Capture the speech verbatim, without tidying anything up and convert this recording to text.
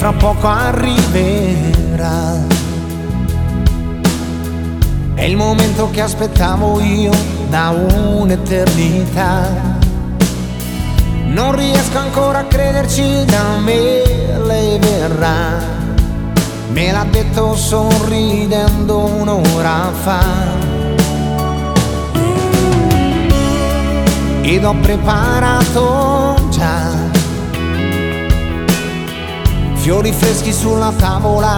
fra poco arriverà. È il momento che aspettavo io da un'eternità. Non riesco ancora a crederci, da me lei verrà. Me l'ha detto sorridendo un'ora fa. Ed ho preparato già fiori freschi sulla tavola